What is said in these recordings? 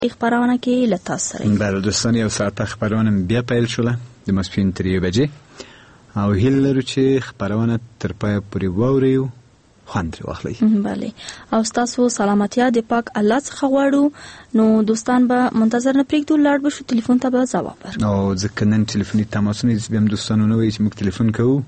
خبرونه کې له تاسو سره بله دوستان، یو ساعت خبرونه بیا پیل شوله د ماسپښین تر 1 بجې او هیله لرو چې خبرونه تر پایه پورې واورئ او خوند ترې واخلئ. بله، او ستاسو سلامتیا د پاک الله څخه غواړو. نو دوستان به منتظر نه پرېږدو، لاړ بشو ټلیفون ته به ځواب ورکړو. او ځکه نن ټلیفوني تماسونه بیا هم دوستانو نه وایي چې موږ ټلیفون کوو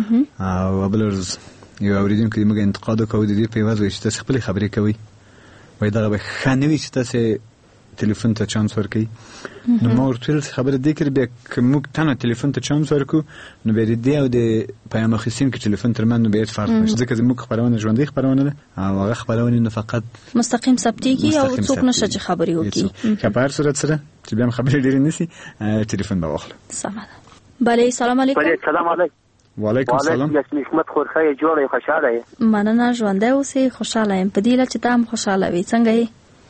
او بله ورځ یو اورېدونکی د موږ انتقاد وکړو د دې په عوض وایي چې تاسې خپلې خبرې کوئ، وایي دغه به ښه نه وي چې تاسې ټلیفون ته چانس ورکوي. نو ما ورته ویل خبره دې کړې، بیا که موږ تنه ټلیفون ته چانس ورکو نو بیا د دې او د پیام اخیستونکي ټلیفون ترمنځ نو بیا فرق نشته، ځکه زموږ خبرونه ژوندۍ خبرونه ده او هغه خبرونه نه فقط مستقیم ثبتېږي او څوک نشي چې خبرې وکړي. که په هر صورت سره چې بیا هم خبرې ډېرې نشي ټلیفون به واخلو. سمه ده. بله، سلام علیکم. سلام علیکم. وعلیکم السلام. حکمت خورخه جوړه خوشاله یې. مننه، ژوندی اوسې، خوشاله یم. په دې لاره چې ته هم خوشاله وې. څنګه یې؟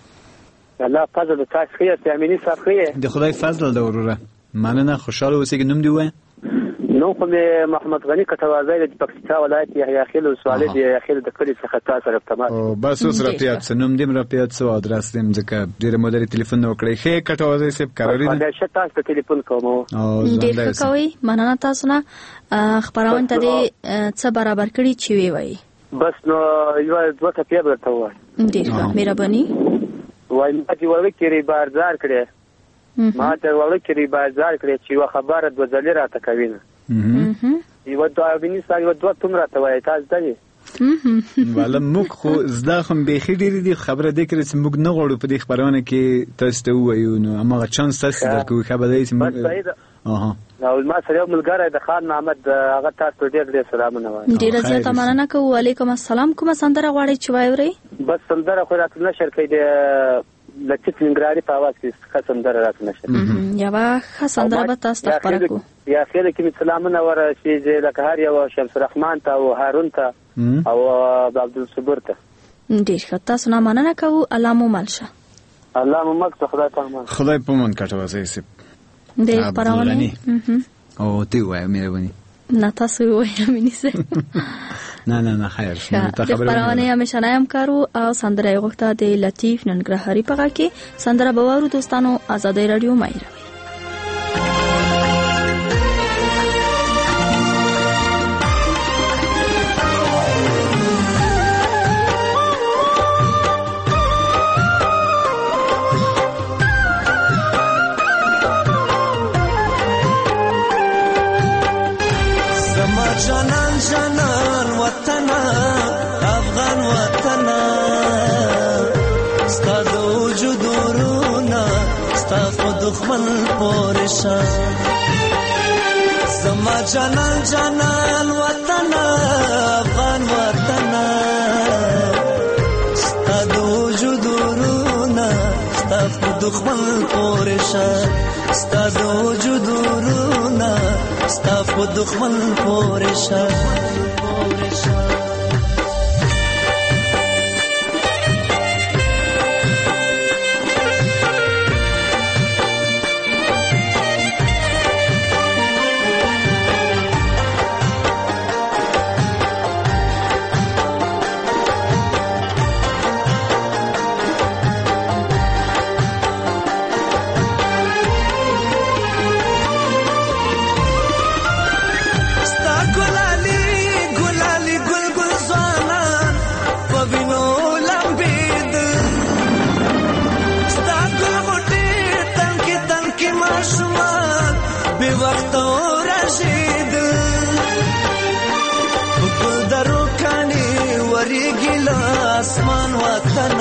الله فضل د تاسو خیر ته امینی صاحب خیر. د خدای فضل د وروره. مننه، خوشاله اوسې. نوم دی وای؟ نو خو محمد غنی کټوازی د پکتیا ولایت یحیی خیل او سوالې د یحیی خیل د کلی څخه تاسو سره ارتباط. او بس اوس را پیات سنوم دیم را پیات سو ادرس دیم ځکه ډیره مودې ټلیفون وکړې. خیر کټوازی صاحب قرارې دا شته تاسو ټلیفون کوم. ډیر ښه کوي، مننه تاسو نه. خبرونه ته دې څه برابر کړی چې وی وای. بس نو یو دوه ته پیغام ته وای. ډیر ښه، مهرباني. وای ما چې ورکړي بازار کړي، ما ته ورکړي بازار کړي چې یو خبره د وزلې راته کوي نه. یو دوه بني ساګو دوه تمره ته وای تاسو ته. ولا موږ خو زده هم به خېډې دي خبره دې کړې چې موږ نه غوړو په دې خبرونه کې تاسو ته وایو نو هغه چانس تاسو درکوي خبره دې چې موږ او ما سره یو ملګری د خان محمد هغه تاسو ډېر سلامونه وایي. ډېر زیاته مننه کوم. وعلیکم السلام. کومه سندره غواړئ چې وایوري؟ بس سندره خو راته نشر کوي د لطیف ننګرهاري په आवाज کې ښه سندره راته نشر. یوه ښه سندره به تاسو ته خبره کوو. یا خیر کې سلامونه ورسېږي لکه هر یو شمس الرحمن ته او هارون ته او عبدالصبر ته. ډېر ښه، تاسو نه مننه کوو. الله مو مل شه. الله مو مل شه. خدای ته امان. خدای په مون کټوازی سي. ډېر خبرونه او تی وای مهرباني. نه تاسو وای امینی سه. نه خیر. خبرونه همیشه نایم کارو او سندره غوښته د لطیف ننګرهاري په کې سندره بوارو دوستانو. آزادۍ رادیو مایره. جانان جانان وطن افغان وطن ستا د وجود ورونه ستا په دښمن پورې شه. زما جانان جانان وطن افغان وطن ستا د وجود ورونه ستا په دښمن پورې شه. ستا د وجود ورونه ستا په دښمن پورې شه. اسمان وطن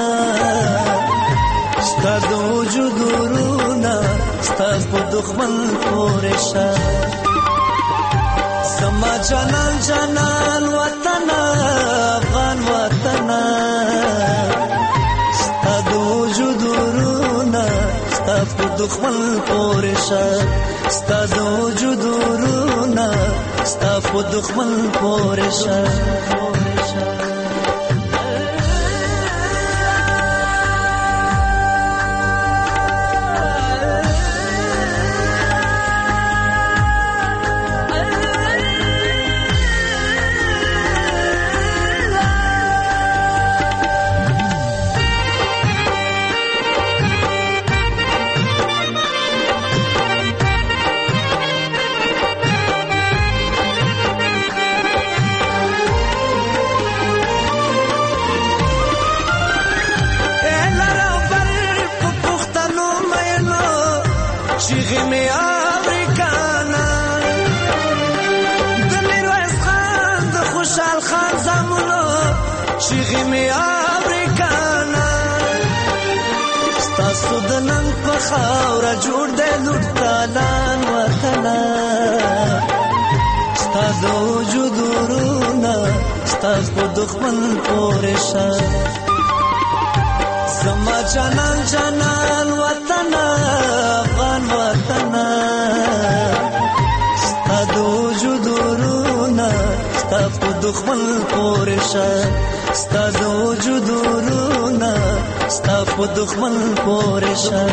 ستا د وجود ورونه ستا په دښمن پورې شه. زما جانان جانان وطن افغان وطن ستا د وجود ورونه ستا په دښمن پورې شه. ستا د وجود ورونه ستا په دښمن پورې شه. چیغې مې اورې کنه د میرویس خان د خوشحال خان زامنو چیغې مې اورې کنه ستاسو د نن په خاوره جوړ دی لوټ تالان وطنه ستا د وجود ورونه ستا په دښمن پورې شه زما جانان جانان وطنه افغان وطنه ستا د وجود ورونه ستا په دښمن پورې شه ستا د وجود ورونه ستا په دښمن پورې شه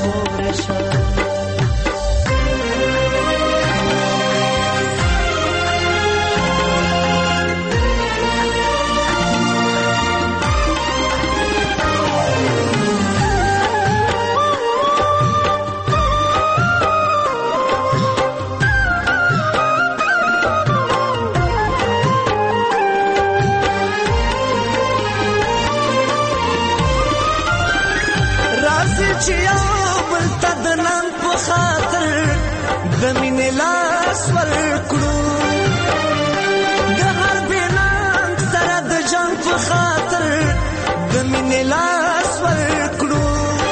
چې یو بل ته د نن په خاطر د مینې لاس ورکړو د هر بېنام سره د جنګ په خاطر د مینې لاس ورکړو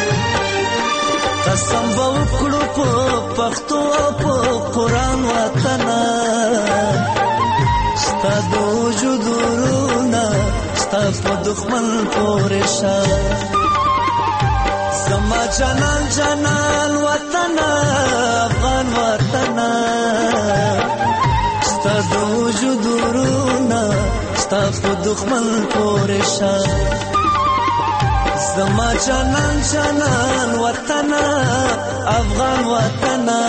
قسم به وکړو په پښتو او په قرآن وطنه ستا د وجود ورونه ستا په دښمن پورې شه زما جانان جانان وطنه افغان وطنه ستا د وجود ورونه ستا په دښمن پورې شه زما جانان جانان وطنه افغان وطنه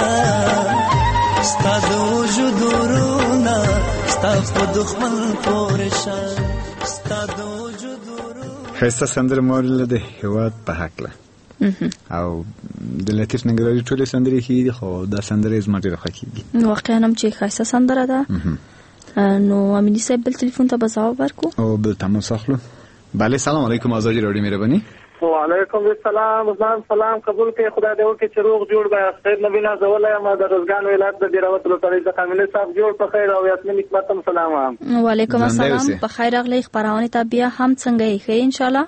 ستا د وجود ورونه ستا په دښمن پورې شه ستا د وجود ښایسته سندره مو اورېدله د هېواد په هکله او د لطیف ننګرهاري ټولې سندرې ښې دي خو دا سندره یې زما ډېره خوښېږي واقعا هم چې ښایسته سندره ده نو امیني صاحب بل تلیفون ته به ځواب ورکړو او بل تماس اخلو بله سلام علیکم آزادی راډیو مهرباني وعلیکم السلام سلام قبول کړئ خدای دې وکړي چې روغ جوړ به خیر نبی نازولی یم د روزګان ولایت د دیراوت ولسوالۍ څخه امیني صاحب جوړ په خیر او یاسمین حکمت هم سلام وعلیکم السلام په خیر راغلی خپرونې ته بیا هم څنګه یې ښه انشاءالله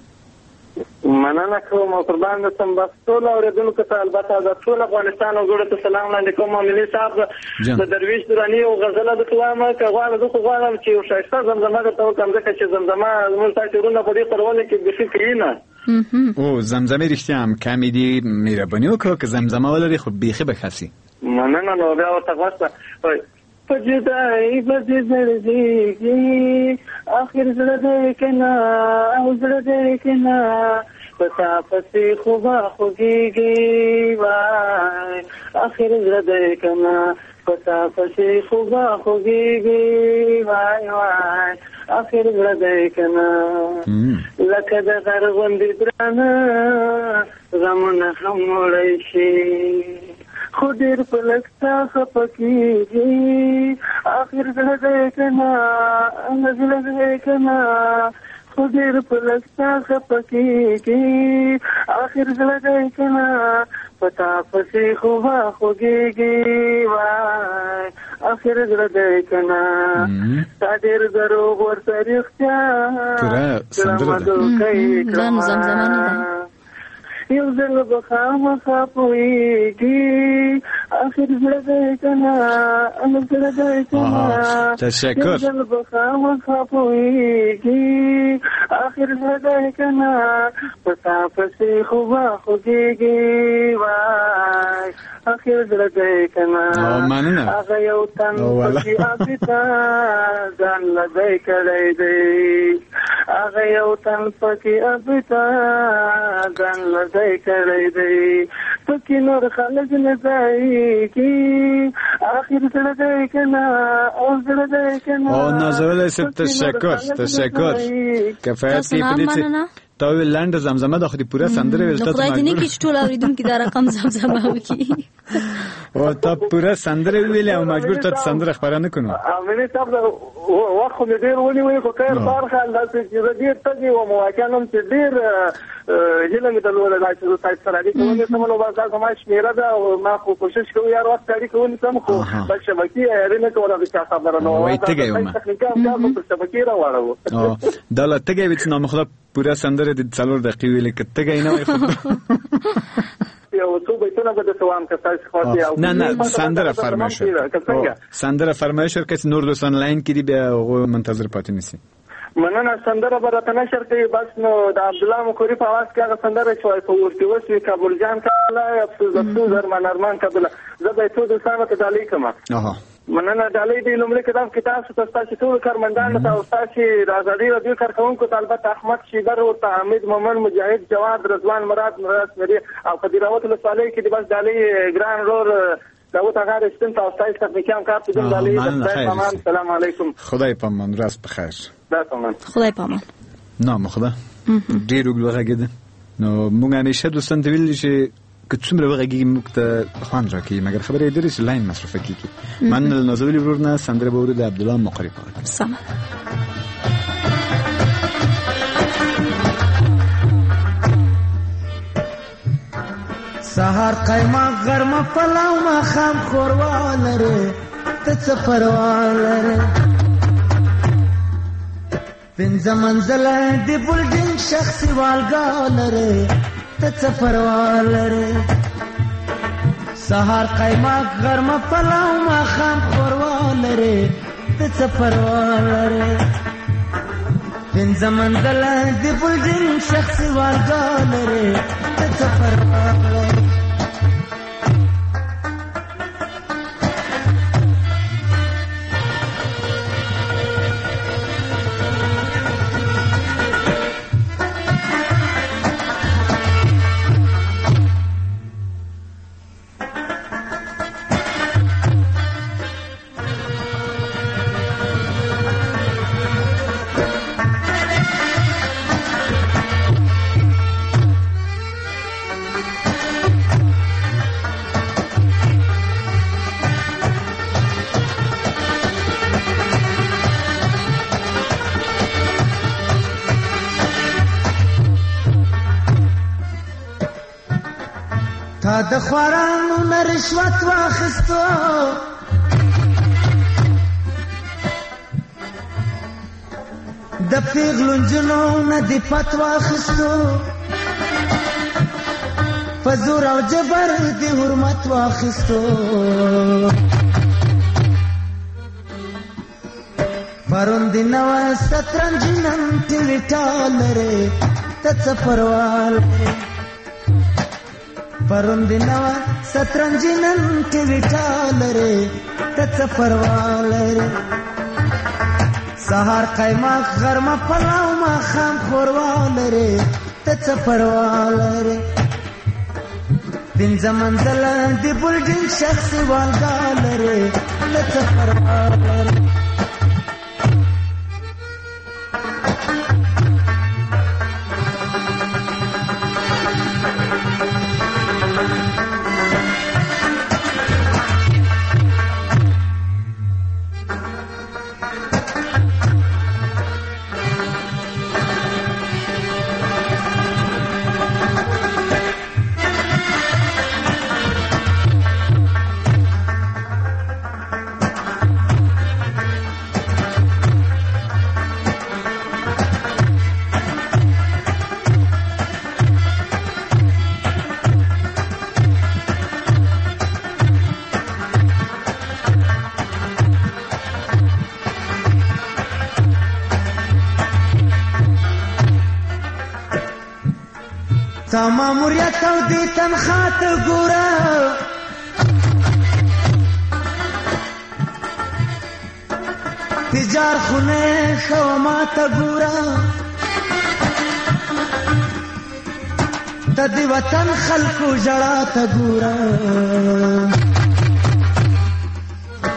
مننه کوم او قربان دسم بس ټول اورېدونکو ته البته د ټول افغانستان وګړو ته سلام وړاندې کوم امیني صاحب د درویش دراني او غزله درته وایم که غواړم زه خو غواړم چې یو ښایسته زمزمه درته وکړم ځکه چې زمزمه زموږ تاسې وروڼه په دې خپرونه کې بیخي کوي نه او زمزمه رښتیا هم کمې دي مهرباني وکړه که زمزمه ولري خو بیخي به ښه سي مننه نو بیا ورته غوښته په جدایي به دې زړېږي اخر زړه دی که نه او زړه دی که نه په تا پسې خو به خوږېږي وای اخر زړه دی که نه په تا پسې خو به خوږېږي وای وای اخر زړه دی که نه لکه د غر غوندې درانه غمونه هم وړی شي خو ډېر په لږ تا خفه کېږي اخر زړه دی که نه زړه دی که نه خو ډېر په لږ تا خفه کېږي اخر زړه دی که نه په تا پسې خو به خوږېږي وای اخر زړه دی که نه تا ډېر دروغ ورته رښتیا کړمه دوکۍ کړمه یو ځل به خامخا پوهېږي اخر زړه دی که نه زړه دی که نه یو ځل به خامخا پوهېږي اخر زړه دی که نه په تا پسې خو به خوږېږي وای اخر زړه دی که نه هغه یو تن پسې ابتا ځان له دی کړی دی هغه یو تن پکې ابتا ځان له دی کړی دی پکې نور خلک نه ځایږي اخر زړه دی که نه او زړه دی که نه نازولی صاحب تشکر کفایت کوي په دې چې تا ویل لاندې زمزمه د خو دې پوره سندره ویل ته خدای دې نه کړي چې ټول اورېدونکي دا رقم زمزمه وکړي او ته پوره سندره ویلې او مجبور ته سندره خبره نه کړو مې صاحب وخت خو مې ډېر ونیوی خو خیر برخه داسې چې زه ډېر تږی وم واقعا هم چې ډېر هیله مې درلوده دا چې زه تاسو سره اړیکه ونیسم نو بس دا زما شمېره ده او ما خو کوشش کوم یار وخت اړیکه ونیسم خو بل شبکې یاري نه کوله د چا خبره نه وایي تږی وم په شبکې راواړو دا لا تږی وي چې نامخدا پوره سندره د 4 دقیقې ویلې که تږی نه وای خو یو څو بیتونه به د سوام که تاسو خاطر او نه سندره فرمایش سندره فرمایش ورکړئ نور دوستان لاین کې دي بیا منتظر پاتې نشي مننه سندره به راته نشر کوي بس نو د عبدالله مکوري په آواز کې هغه سندره چې وایي په ورته وسوي کابل جان کابله افسوس افسوس ارمان کابله زه به څو دوستانو ته ډالۍ کوم مننه ډالۍ دی لومړی کتاب څه تاسو ټول کارمندان ته او تاسو راځي رادیو کارکونکو ته البته احمد شیبر او حمید مومن مجاهد جواد رضوان مراد مری او قدیراوت له صالح کې بس ډالۍ ګران رور داوود اغا رستم تاسو ته تکنیکان کار ته ډالۍ سلام علیکم خدای پامان راست بخیر خدای پامان نام خدا ډیر وګړه نو مونږ همیشه دوستان ته ویل چې که څومره وغږیږي موږ ته خوند راکوي مګر خبرې درې چې لاین مصرفه کیږي من نازولی ورونه سندره به ورو د عبدالله مقری په سم سهار قیمه غرمه پلاو ما خام خوروا لره ته څه پروا لره پنځه منزله د بلډینګ شخصي والګا لره ته څه پروا لره سهار قیمه غرمه پلاو ما خام خوروا لره ته څه پروا لره پنځه منزله د بلډینګ شخصي والګا لره ته څه پروا لره تا د خوارانو نه رشوت واخیستو د پیغلو نجونو نه دې پت واخیستو په زور او جبر دې حرمت واخیستو پرون دې نوه سترنجي نن ټیلیټا لرې ته څه پروا لرې پرون دی نوا سترنجی نن کی ویٹا لرے تت پروا لرے سہار قیماق غرمہ پلاو ما خام خوروا لرے تت پروا لرے پنځه منزله دی بلډینګ شخصي والګا لرے تت پروا لرے تا ماموریت او دی تنخواه ته ګوره تجار خونه ښه ما ته ګوره ته د وطن خلکو ژړا ته ګوره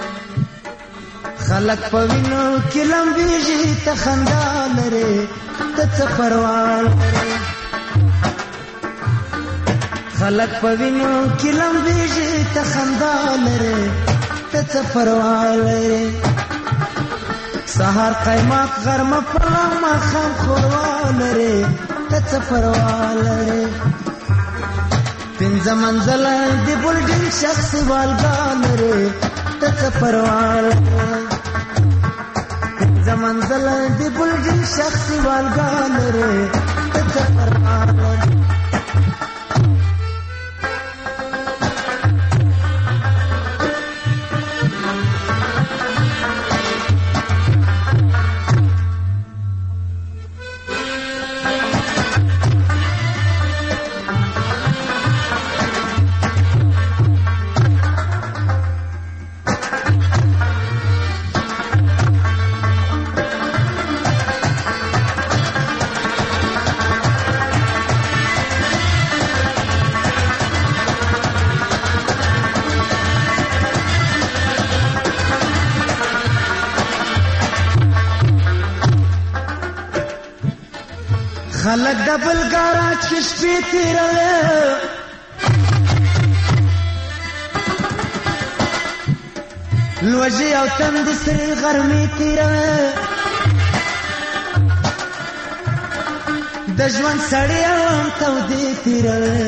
خلک په وینو کې لمبېږي ته خندا لرې ته څه پروا لرې خلک په وینو کې لمبېږي ته خندا لرې ته څه پروا لرې سهار قیماق غرمه پروا ماښام ښوروا لرې ته څه پروا لرې پنځه منزله د بلډینګ شخصي والګا لرې ته څه پروا لرې پنځه منزله د بلډینګ شخصي والګا لرې ته څه پروا لرې خلک ډبل ګاراج کې شپې تېروي لوږې او تندې سرې غرمې تېروي د ژوند سړې هم تودې تېروي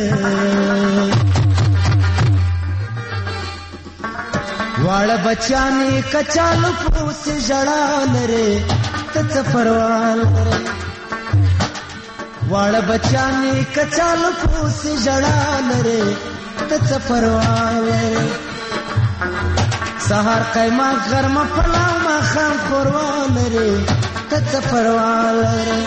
واړه بچیان یې کچالو پوسې ژړا لرې ته څه پروا لرې واړه بچیان یې کچالو پوسې ژړا لرې ته څه پروا لرې سهار قیماق غرمه پلاو ماښام ښوروا لرې ته څه پروا لرې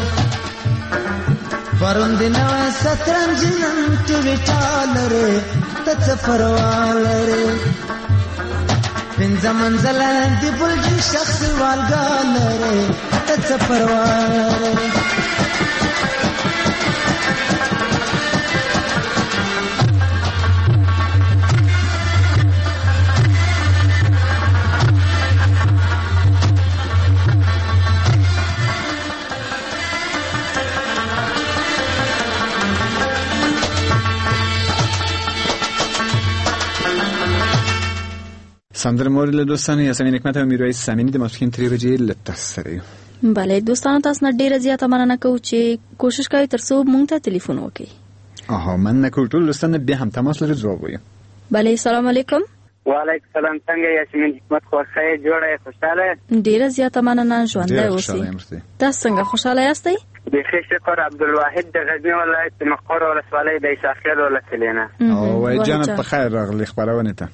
پرون د نوی سترنج نن ټویټا لرې ته څه پروا لرې پنځه منزله د بلډینګ شخصي والګا لرې ته څه پروا لرې سندره مورد دوستان یاسمین حکمت او میرویس سامینی د ماسپښین 3 بجې له تاسو سره یو. بله دوستانو تاسو نه ډیره زیاته مننه کوو چې کوشش کوئ تر څو مونږ ته ټلیفون وکړئ. مننه کوو ټول دوستان بیا هم تماس لري جواب وایو. بله السلام علیکم. وعلیکم السلام. څنګه یاسمین حکمت خوښه جوړه خوشاله ډیره زیاته مننه ژوندی اوسئ. تاسو څنګه خوشاله یاستئ؟ بخیر شکر. عبدالواحد د غزنی ولایت مقر ولسوالۍ د عیساخیل ولسوالۍ نه. او وای جنت په خیر راغلی خبرونه ته.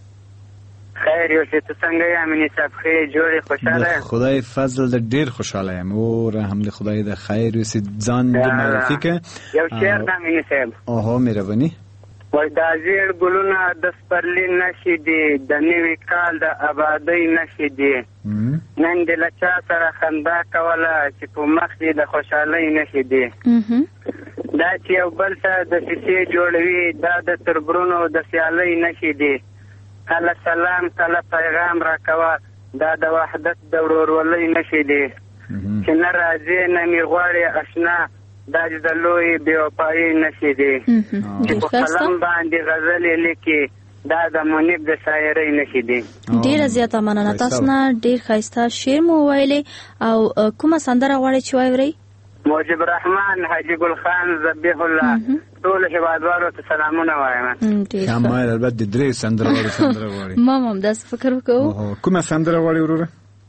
خیر یو چې ته څنګه یې امینی صاحب خیر جوړې خوشاله؟ خدای فضل د ډیر خوشاله یم او رحم له خدای د خیر وسې ځان د معرفي کې یو شعر د امینی صاحب. اوه مهرباني. وای دا زیړ ګلونه د سپرلي نشي دي د نوي کال د آبادۍ نشي دي نن دې له چا سره خندا کوله چې په مخ دې د خوشحالۍ نشي دي دا چې یو بل ته د شیشې جوړوي دا د تربرونو د سیالۍ نشي دي کله سلام کله پیغام راکوه دا د وحدت د ورورولۍ نشي دي چې نه راځي نه مې غواړي اشنا دا د لوی بې وفایي نشي دي چې په قلم باندې غزلې لیکي دا د منیب د شاعرۍ نشي دي. ډیره زیاته مننه تاسو نه ډیر ښایسته شعر مو ویلې او کومه سندره غواړئ چې واورئ؟ موجب رحمان حاجی ګل خان ذبیح الله ټول هیوادوالو ته سلامونه وایم. شمال البته درې سندره غواړي. ما هم داس فکر وکړو. کومه سندره غواړي وروره؟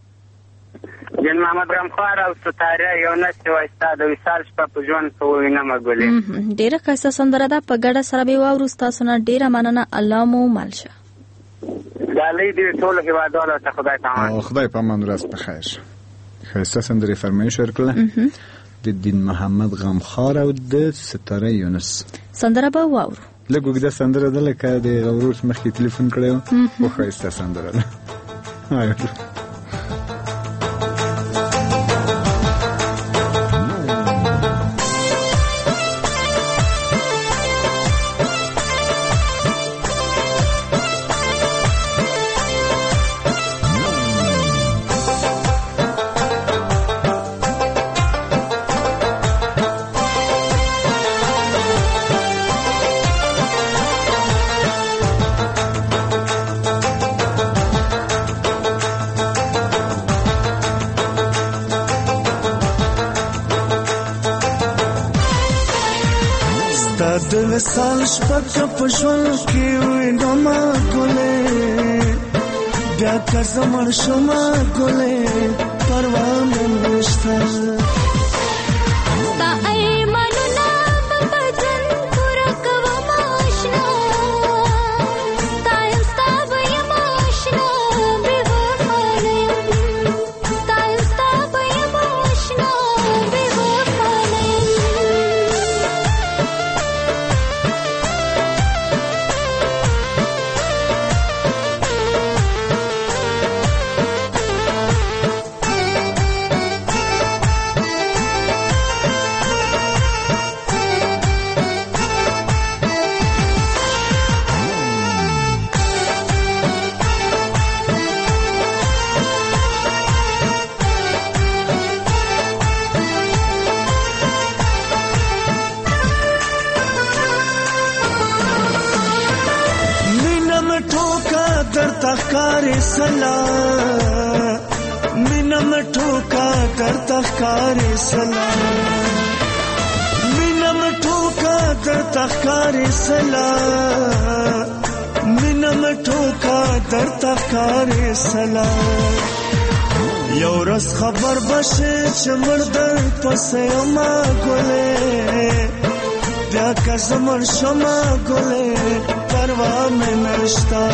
جن محمد غمخوار او ستاره یو نشته وایستا د وصال شپه په ژوند په وینه مګولې. ډیره ښایسته سندره ده په ګډه سره به واورو. تاسو نه ډیره مننه. الله مو مالشه. ډالۍ دې ټول هیوادوالو ته خدای پامان. خدای پامان ورځ په خیر. ښایسته سندره فرمایش ورکړه د دین محمد غمخوار او د ستاره یونس. سندره به واورو. لږ اوږده سندره ده لکه د غوروش مخکې تلیفون کړی و خو ښایسته سندره ده. د وصال شپه په ژوند کې وینم ګلې بیا که زمړ شم ګلې پروا مې نشته تخکاری سلا مینم ټوکا در تخکاری سلا مینم ټوکا در تخکاری سلا مینم ټوکا در تخکاری سلا یو رس خبر بشه چې مردر پسې ما ګلې بیا که زمړ شم ګلې پروا مې نشته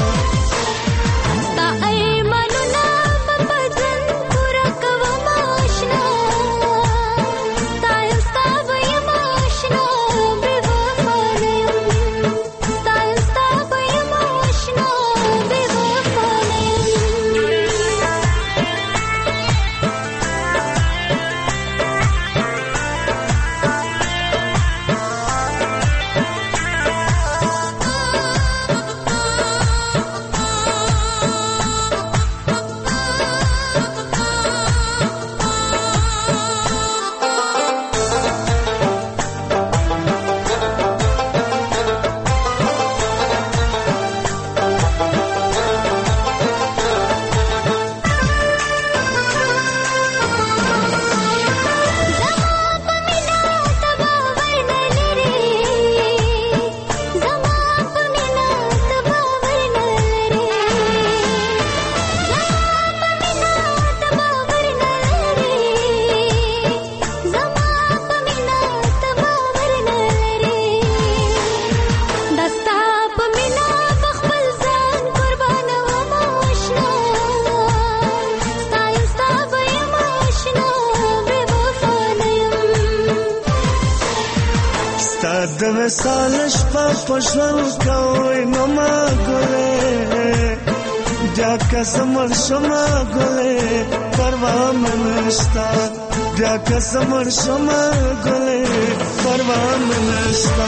د وصال شپه په ژوند کوي نو ما ګلې بیا که زمړ شم ګلې پروا مې نشته بیا که زمړ شم ګلې پروا مې نشته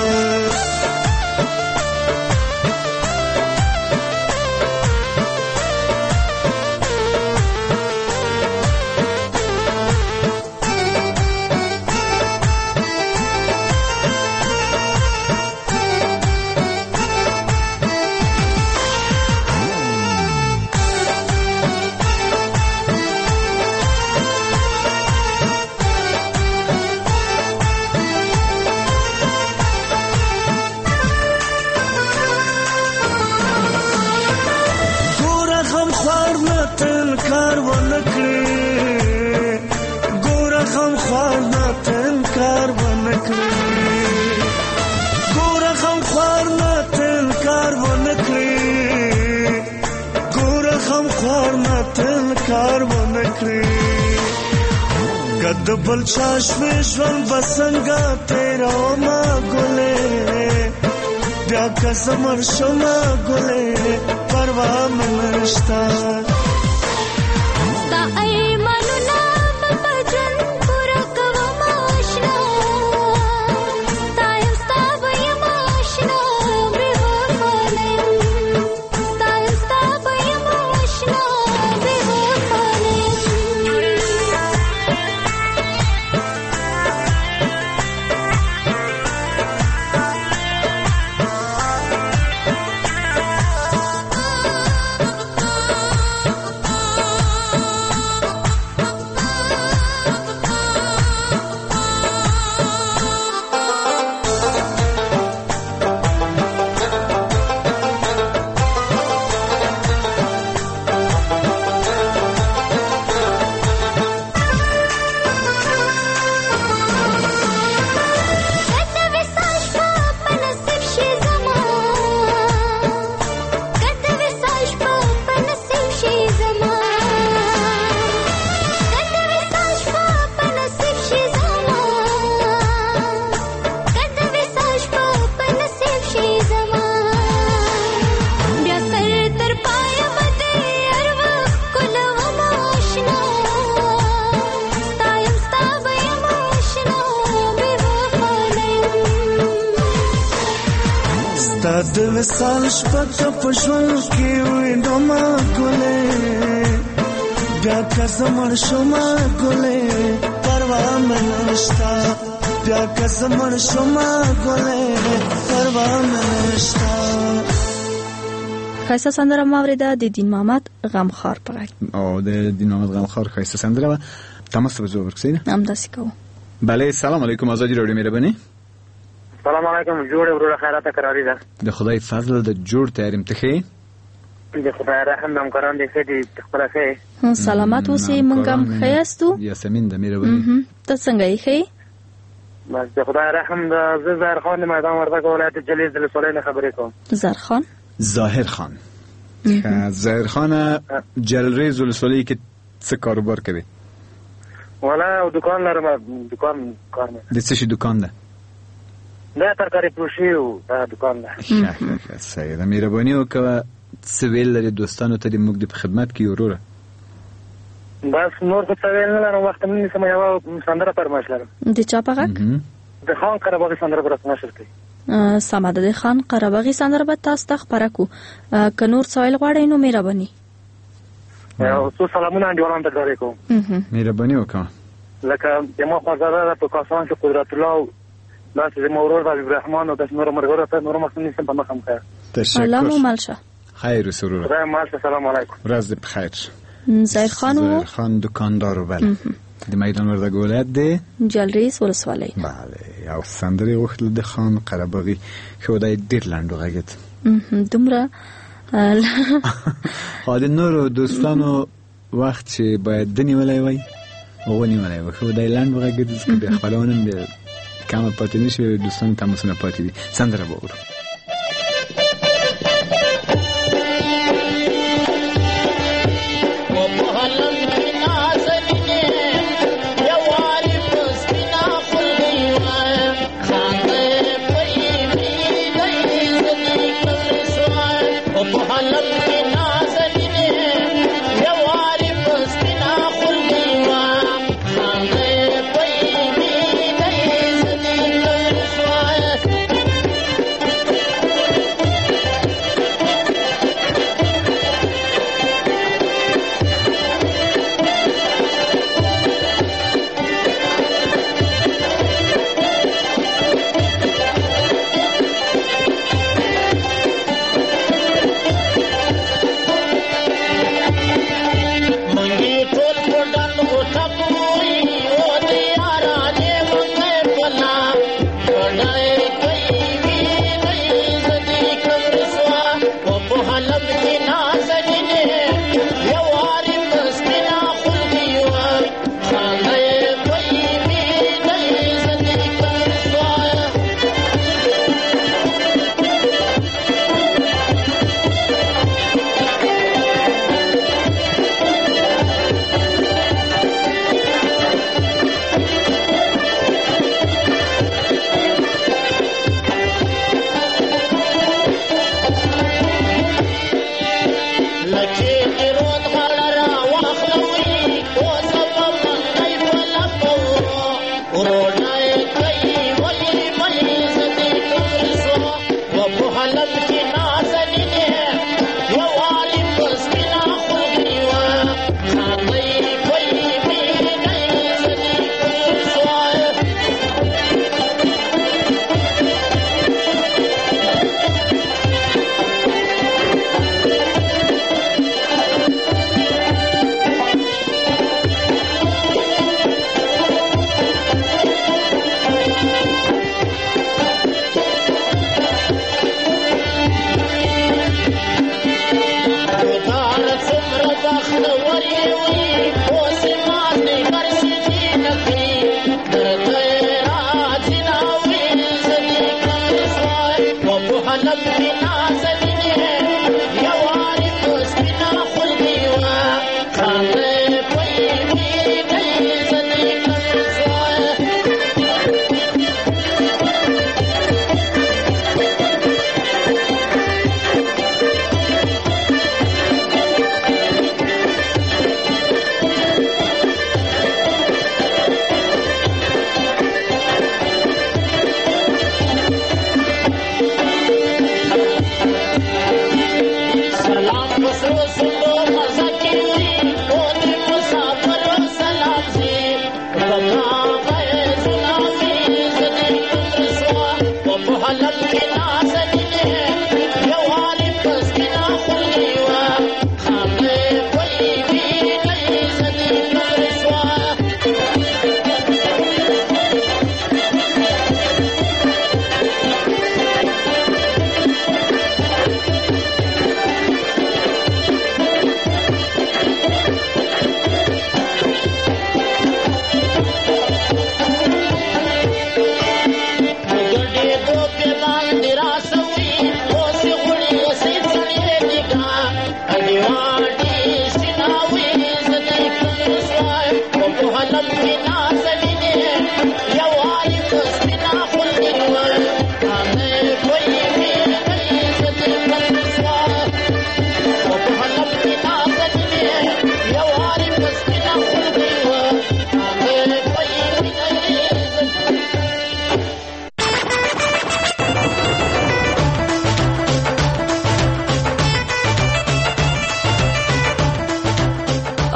کار ونکړي ګوره غم خوار نه تل کار ونکړي ګوره غم خوار نه تل کار ونکړي ګوره غم خوار نه تل کار ونکړي کد بل چاشمه ژوند بسنګا تیرا ما ګلې بیا که زمړ شم ګلې پروا مې نشته ستاد وصال شپته پښون کې وینم ګلې بیا کزمړ شوما ګلې پروا منشتا بیا کزمړ شوما ګلې پروا منشتا. خایسته سندره ماوریده د دین محمد غمخوار په غږ او د دین محمد غمخوار خایسته سندره و. تماس به زو ورکسید هم داسې کوو. بله سلام علیکم آزادی رادیو مهربانی. سلام علیکم جوړ ورو خیرات قراری ده. د خدای فضل د جوړ تیارم تخې د خدای رحم همکاران دې دې خپل ښه سلامات اوسې. مونږ هم ښه یاستو. یاسمین د مهربانی ته څنګه یې ښه؟ بس د خدای رحم د زهر خان میدان وردګ ولایت جلیز د سولین خبرې کوم. زهر خان ظاهر خان ظاهر خان جلریز ولسوالی کې څه کاروبار کوي؟ ولا دکان لرم. دکان کار نه د څه شي دکان ده؟ دا ترکاري پروشي او دا دکان ده. صحیح ده. مهرباني وکړه څه ویل لري دوستانو ته د موږ د خدمت کې وروره؟ بس نور څه ویل نه لرم. وخت مې سم یو سندره پرماش لرم. د چا په غږ؟ د خان قرهباغي سندره پرماش کړی. سماده د خان قرهباغي سندره به تاسو ته خبره کو. که نور سوال غواړئ نو مهرباني. او څو سلامونه انډیوالان ته غواړم کوم. مهرباني وکړه. لکه دمو خزر په کاسان کې قدرت الله لاس دې مورور د ابراهیم او د نور مرګره ته نور مخنی سم په مخم خیر. تشکر. سلام و مالشه. خیر و سرور. خدای مالشه. سلام علیکم. ورځ دې بخیر. زهر خان دکاندار و بله د میدان وردګ ولایت د جلریز ولسوالۍ. بله او سندرې غوښتل د خان قرهباغي خدای ډېر لنډ وغږېد. دومره خو د نورو دوستانو وخت چې باید د نیولی وای ونیولی وای خدای لنډ وغږېد ځکه بیا خپلونه هم بیا کمه پاتې نه شي دوستانو تماسونه پاتې دي. سندره به وګورو.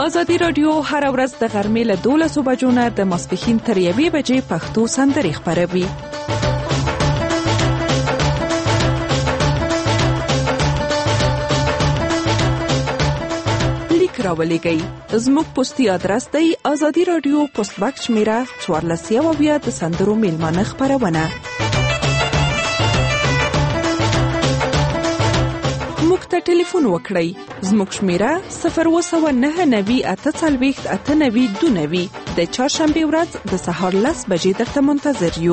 ازادي رادیو هر ورځ د غرمې له 12 بجو نه د ماسپښین تر 1 بجې پښتو سندرې خپروي. لیک راولېږئ. زموږ پوسټي آدرس دی ازادي رادیو پوسټ باکس شمیره 14 د سندرو میلمانه خپرونه. موږ ته ټلیفون وکړئ. زموږ شمیره 029984892 د چهارشنبه ورځ د سهار 10 بجې درته منتظر یو.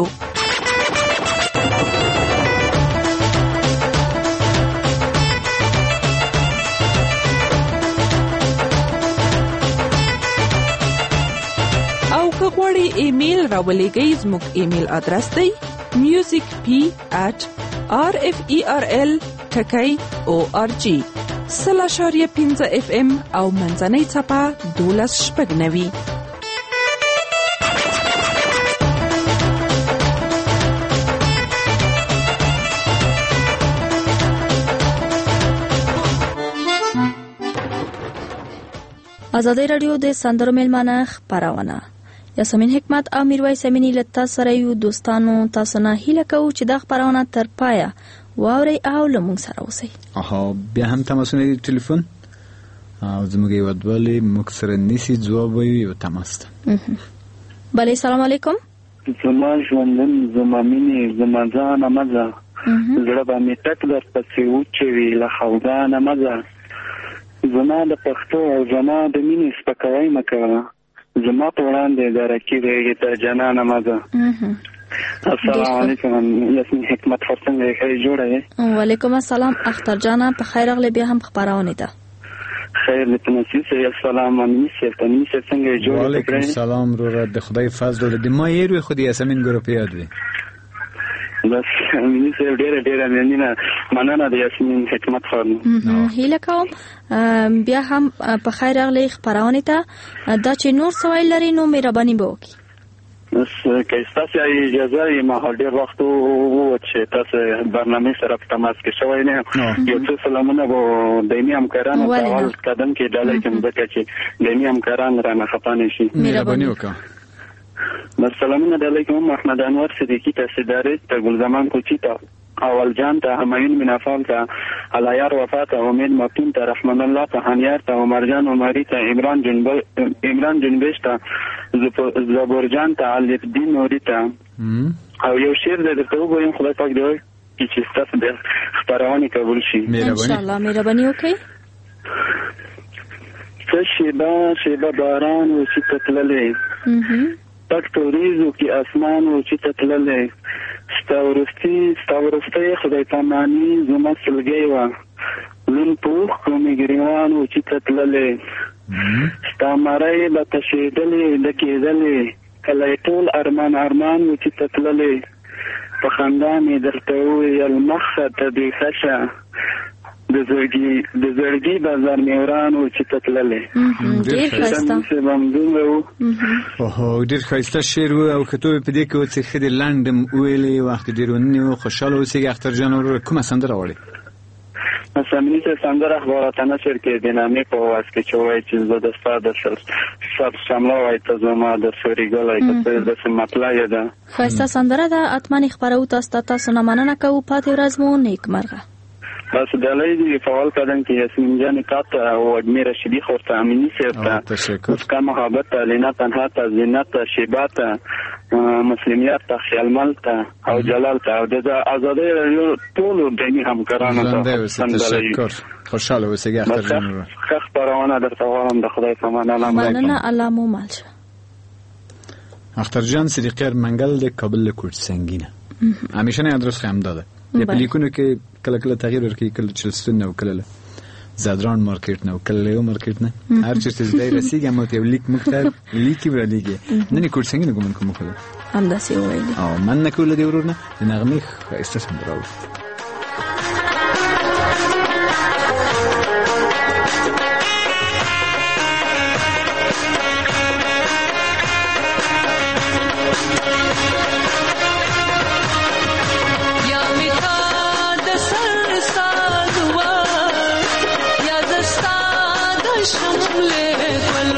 او که غواړئ ایمیل راولېږئ، زموږ ایمیل آدرس دی musicp@rferl.org /15 FM او منځنۍ څپه 12.9. ازادي رادیو د سندرو میلمانه خپرونه. یاسمین حکمت او میرویس امینی له تاسو سره یو. دوستانو، تاسو نه هیله کوو چې دا خپرونه تر پایه واورئ او له موږ سره اوسئ. بیا هم تماسونه ټلیفون او زموږ یو ډول موږ سره نیسی جواب یو تماس ته. بله، سلام علیکم. زما ژوندون، زما مینې، زما ځانه مزه، زړه به مې تک در پسې وچوي له خفګانه مزه. زما د پښتو او زما د مینې سپکوی مه کوه، زما په وړاندې د رقیبې تر جنانه مزه. السلام علیکم. یاسمین حکمت فرڅنګ یې جوړه یې. وعلیکم السلام اختر جانا، په خیر راغلی. بیا هم خبرونه ده. خیر دې نصیب سي. السلام علیکم. تنیس څنګه جوړه؟ وعلیکم السلام. رو د خدای فضل د ما یې روي خو دې یاسمین ګورو پیاد وي. بس مینه سره ډېر مننه د یاسمین حکمت خان. هیله کوم بیا هم په خیر راغلی خبرونه ته. دا چې نور سوال لري نو مهرباني وکړئ. بس که تاسو اجازه یې ما ډېر وخت وو چې تاسو برنامه سره په تماس کې شوي نه یو څه سلامونه وو دایمي همکارانو په اول قدم کې ډالۍ کوم ځکه چې دایمي همکاران رانه خپانه شي. مهرباني وکړه. بس سلامونه ډالۍ کوم محمد انور صدیقی ته، سیدارې ته، ګلزمان کوچی ته، اول جان ته، همایون منافال ته، علایار وفا ته، امید مفتون ته، رحمان الله ته، هنیار ته، عمرجان عمری ته، عمران جنبش ته، زبورجان ته، علي الدین نوری ته. او یو شعر درته وګورم، خدای پاک دې وکړي چې تاسو د خبرونه قبول شي. ان شاء الله مهرباني وکړئ. څه شیبه باران و چې تتللې تک توریزو کې اسمان و چې تتللې ستاورستی خدای پامانی زما سلګي و لون پوخ کومې ګریوان و چې تتللې ستامرای به تشیدلې دکېدلې کله ټول ارمان و چې تتللې په خندا مې درته وویل مخه ته دې خشه د زړګي بازار میوران و چې تتللې. ډېر ښایسته. ډېر ښایسته شعر و او که تو په دې کې و چې ښه دې لنډم وویلې وخت ډېر ونیو خوشحاله اوسېږي. اختر جان ورور کومه سندره غواړې؟ سمینی ته سندره خبراتانه شعر کې د نامې په واس کې چې وایي چې زه د ستا د سر شمله وایي ته زما د سوري ګل وایي که څه داسې مطلع ده. ښایسته سندره ده. اتمنې خپرو تاسو نه مننه کوو. پاتې ورځ مو نیکمرغه. بس ډالۍ دې په اول قدم کې یاسمین جان کاته او اجمیر رشیدي خورته امینی سره مسکا محبت لینا تنها ته زینت شیبا ته مسلمیت ته خیالمل ته او جلال ته او د آزادۍ ټول دیني همکارانو ته تشکر. خوشاله اوسئ. اختر جان ښه خبرونه درته غواړم. د خدای په امان. مننه. الله مو مل شه. اختر جان صدیقی ارمنګل د کابل کوټ سنگینه. همیشه نه ادرس خیم داده. د پلیکونو کې کله کله تغییر ورکړي، کله چلستون او کله زادران مارکیټ نه او کله یو مارکیټ نه هر چیرته زده رسیږي. مو ته لیک مختار لیکي ورلېږي نه کوټ څنګه کوم کوم خو همداسې وایي. او من نه کول دی ورور نه نغمه ښایسته سندره و. شمله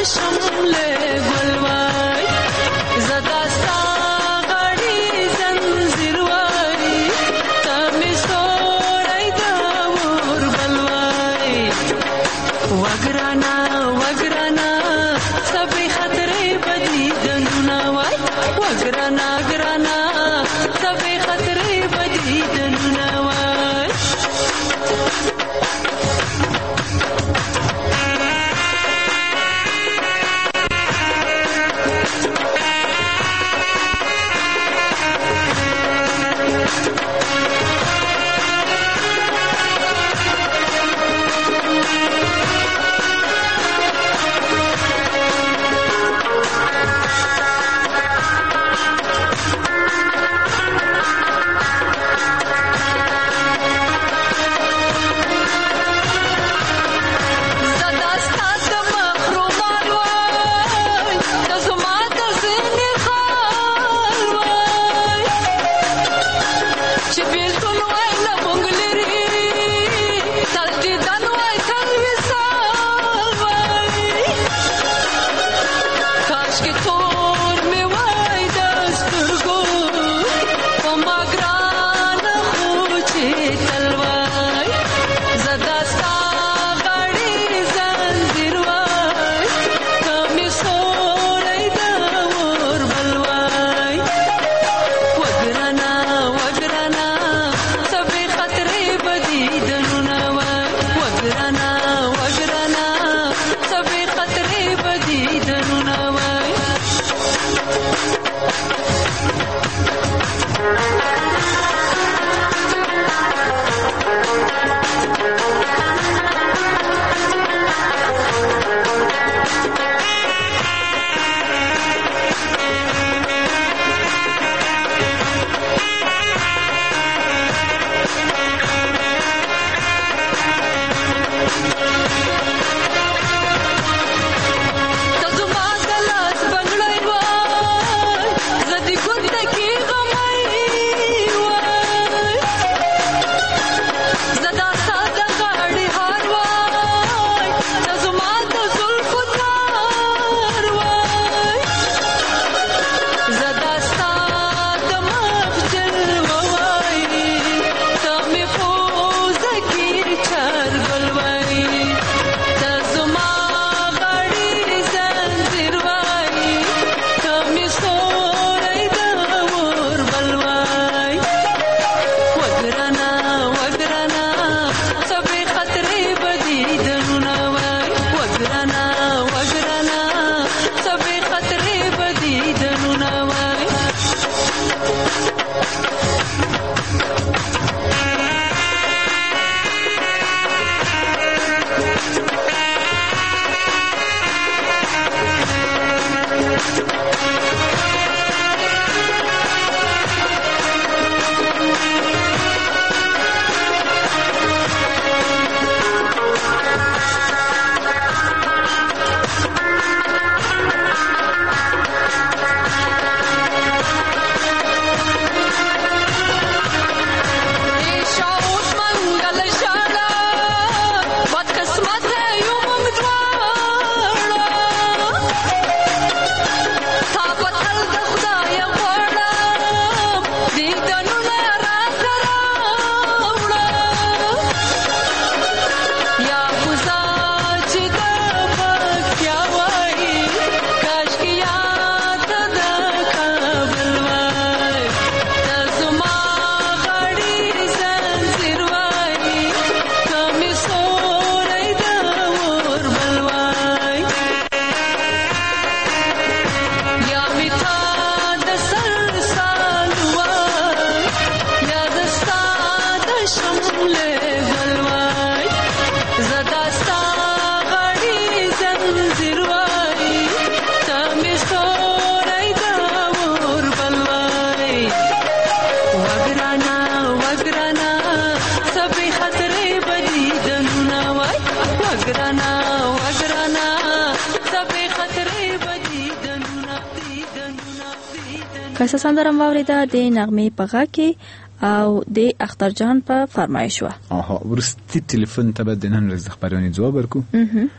کیسه سندرم واوریده د نغمه په غږ کې او د اختر جان په فرمایش و. ورستی تلیفون ته به د نن ورځ د خبرونې ځواب ورکو.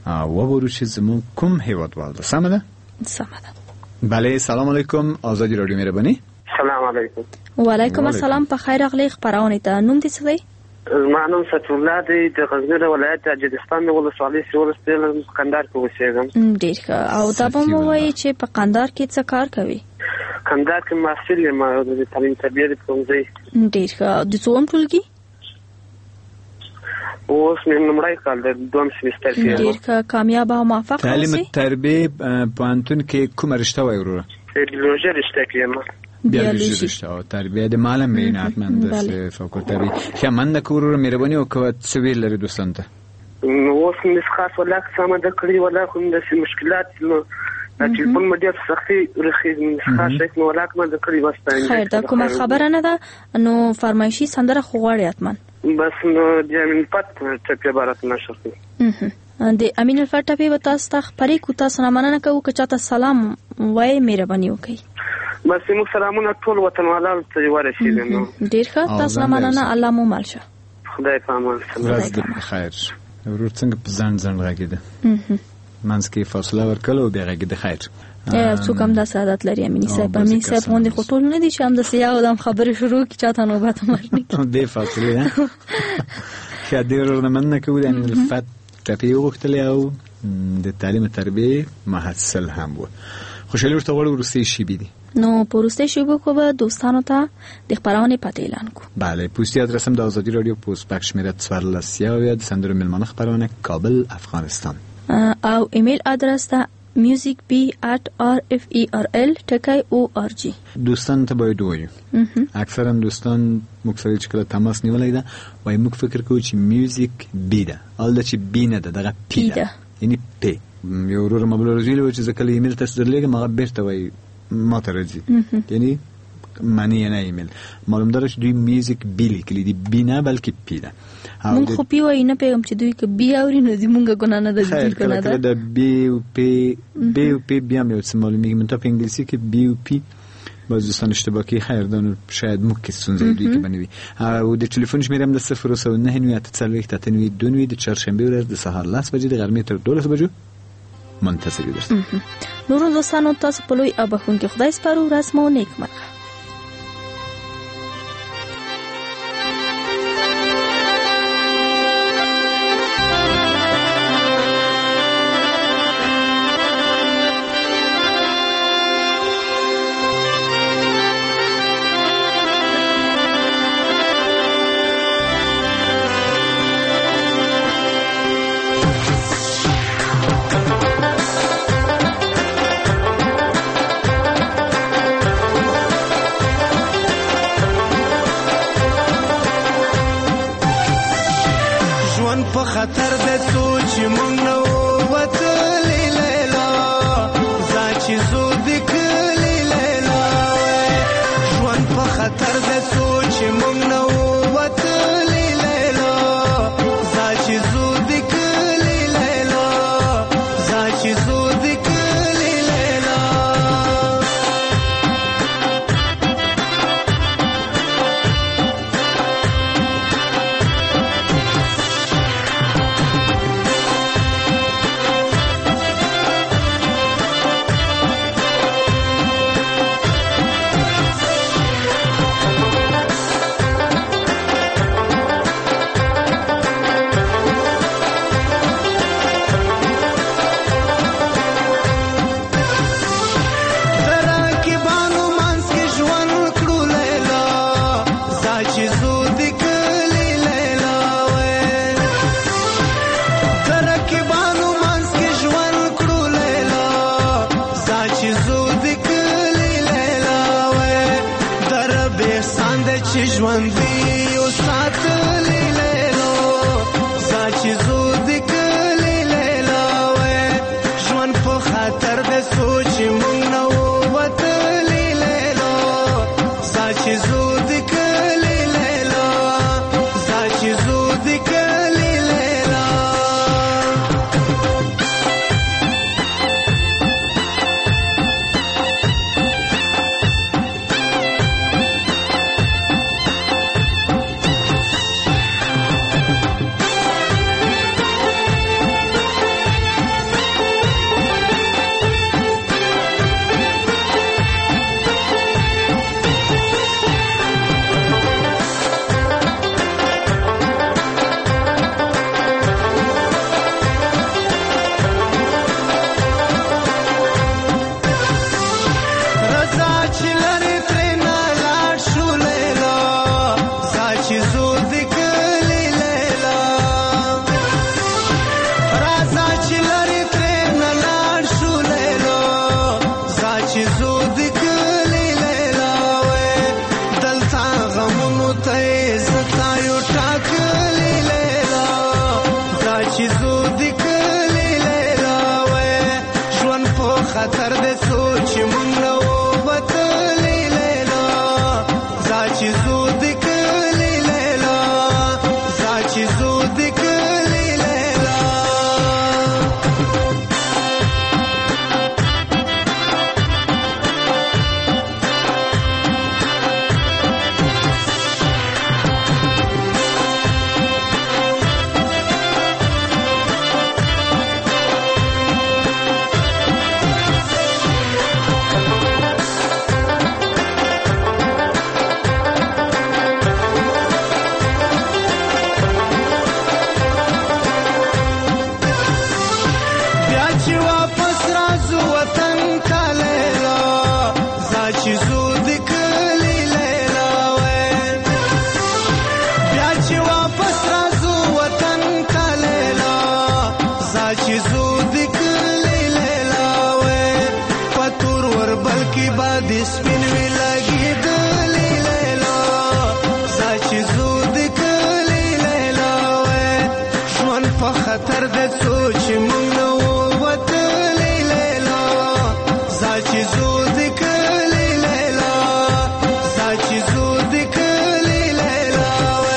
و برو چې زمون کوم هیوادوال ده. سمه ده؟ سمه ده. بله، سلام علیکم. آزادی رادیو مهربانی. سلام علیکم. و علیکم السلام. په خیر راغلی خبرونه ته. نوم دې څه دی؟ زما نوم سترالله دی، د غزني ولایت د اجدستان د ولسوالۍ سیول قندار کې اوسېږم. ډېر ښه. او دا به مو وایي چې په قندار کې څه کار کوي؟ قندار کې محصل یم د تعلیم تربیه پوهنځي. ډېر ښه. د څوم ټولګي؟ اوس مې لومړی کال د دوم سمستر کې. ډېر ښه. کامیاب او موفق اوسئ. تعلیم تربیه پوهنتون کې کومه رشته وایي وروره؟ بیولوژي رشته کې یم. بیولوژی رشته او تربیه د معلم مینه حتما د فاکولتي. خو من د کورو مهرباني او کوه سویل لري دوستان ته. اوس مې خاص ولا سم د کړی ولا کوم د مشکلات نو ټلیفون مې ډېر سختي رخیز مې خاص شي نو ولا کوم د کړی واسطه. خیر دا کومه خبره نه ده. نو فرمایشي سندره خو غواړي حتما. بس نو د امین پت ټپه عبارت نشو. د امین الفت ټپه و تاسو ته خبرې کو تاسو نه مننه کوو که چاته سلام وای مهرباني وکړئ. بس موږ سلامونه ټول وطنوالو ته ورسېږي. نو ډېر ښه. تاسو نه مننه. الله مو مل شه. خدای په امان. ورځ دې خیر. ورور څنګه په ځان غږیده. منځ کې فاصله ورکړه او بیا غږیده. خیر. څوک هم د سعادت لري. امینی صاحب امینی صاحب غونډه خټول نه دي چې هم د سیاو دم خبرې شروع کی چاته نوبت مرني. دې فاصله خاطر نه مننه کوو. د امین الفت ټپه وغوښتل او د تعلیم تربیه محصل هم و. خوشحالي ورته ورسې شي بيدي. نو پروسته شروع کو به دوستانو ته د خبرونه پته اعلان کو. بله، پوسټي ادرس هم د آزادی رادیو پوسټ بکس شمیره 14 د سندرو ملمانه خبرونه کابل افغانستان. او ایمیل ادرس ته musicb@rferl.org. دوستان ته باید وایو. اکثرا دوستان موږ سره چې کله تماس نیولای دا وای موږ فکر کوو چې میوزیک بی ده. البته چې بی نه ده، دغه پی ده. یعنی پی. یو ورور مبلغ زیلو چې ځکه ایمیل تاسو درلېږم هغه بیرته وای ما ته راځي. یعنی معنی نه ایمیل معلوم داره چې دوی میوزیک بی لیکلي دي، بی نه بلکې پی ده. مونږ خو پی وای نه پیغام چې دوی که بی اوري نو دې مونږه ګناه نه ده. دوی ګناه ده. د بی او پی بیا مې څه معلومیږي. من په انګلیسي کې بی او پی بعضی دوستان اشتباه کوي. خیر دا شاید موږ کې ستونزه دوی کې بنوي. او د ټلیفون شمیره هم د 009 د چهارشنبه ورځ د سهار 10 بجې د غرمې تر 12 بجو منتظر یو. نورو دوستانو تاسو په لوی او بخښونکي خدای سپارو. ورځ مو نیکمرغه. خطر د سوچ مونږ نو وتلې لیلا زاچې زو د کلی لیلا زاچې زو د کلی لیلا خطر د سوچ مونږ نو وتلې لیلا زاچې زو د کلی لیلا زاچې زو د کلی لیلا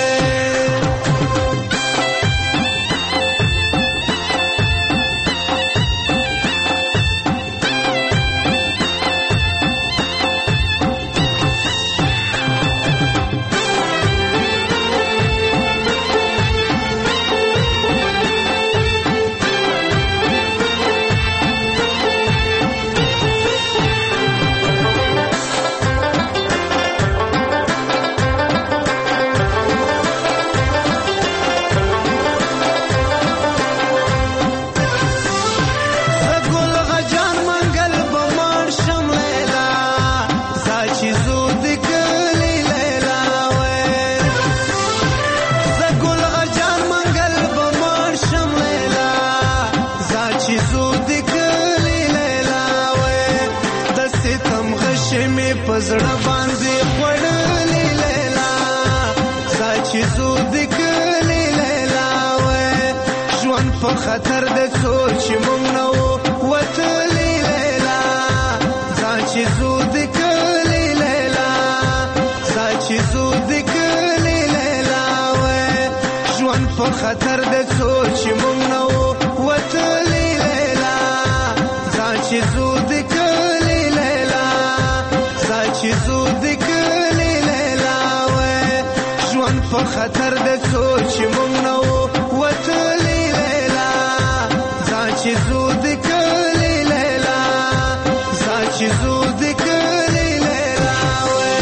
زړه باندې خړلې لیلا زاچې زو د کلی لیلا وې ژوند په خطر د سوچ مونږ نو وتلې لیلا زاچې زو د کلی لیلا زاچې زو د کلی لیلا وې ژوند په خطر د سوچ مونږ نو وتلې لیلا زاچې زو د کلی لیلا چې زو د کلی لیلا وې ژوند په خطر د سوچ مونږ نو وتلې لیلا زاچې زو د کلی لیلا زاچې زو د کلی لیلا وې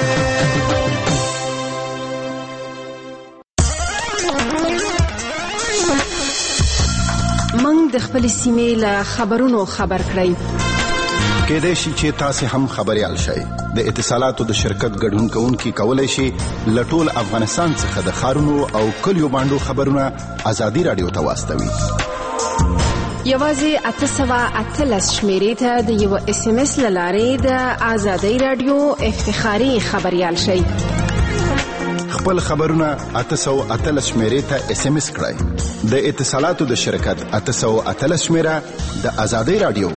مونږ د خپل سیمې له خبرونو خبر کړی کېدای شي چې تاسو هم خبريال شئ د اتصالاتو د شرکت ګډون کوونکي کولای شي لټول افغانستان څخه د خارونو او کلیو باندې خبرونه ازادي رادیو ته واستوي یوازې 813 شمیرې ته د یو اس ام اس لاره د ازادي رادیو افتخاري خبريال شئ خپل خبرونه 813 شمیرې ته اس ام اس کړئ د اتصالاتو د شرکت 813 شمیره د ازادي رادیو